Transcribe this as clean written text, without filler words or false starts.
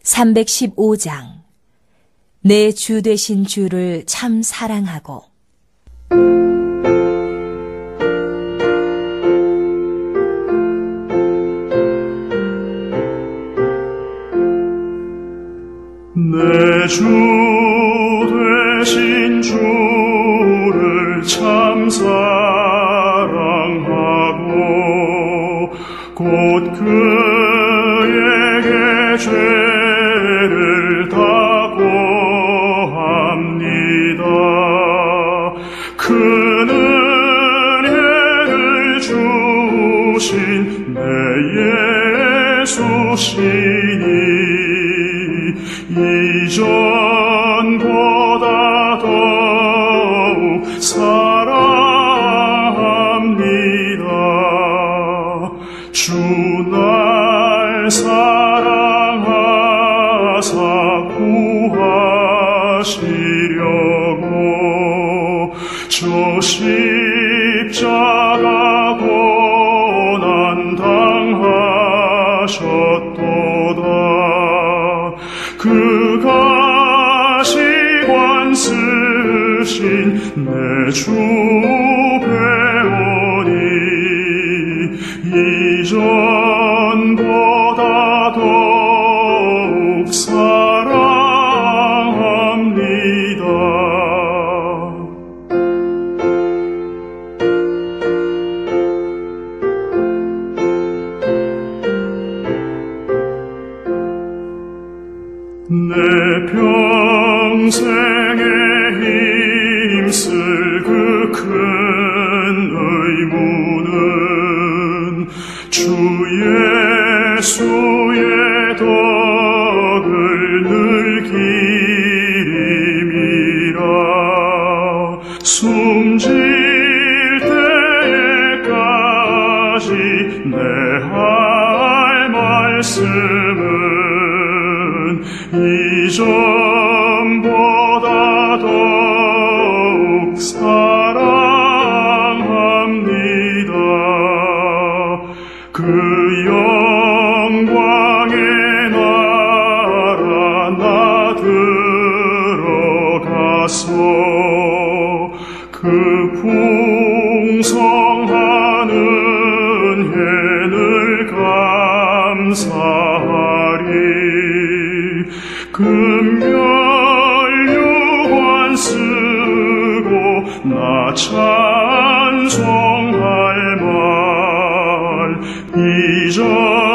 315장. 내 주 되신 주를 참 사랑하고. 내 주 되신 주를 참 사랑하고 곧 그에게 죄를 다 고합니다. 큰 은혜를 주신 내 예수시니 이전보다 더욱 사랑합니다. 주 날 사랑하사 구하시려고 저 십자가 고난 당하셨도다. 그가 시관 쓰신 내 주 배우니 이전보다 더욱 사랑합니다. 내 평생에 힘쓸 그 큰 의무는 주 예수의 덕을 늘 기림이라. 숨질 때까지 내 할 말씀은 이전보다 더욱 사랑합니다. 그 영광의 나라 나 들어가서 그 풍성한 은혜를 감사하리. 금멸유관 쓰고 나 찬송할 말 이전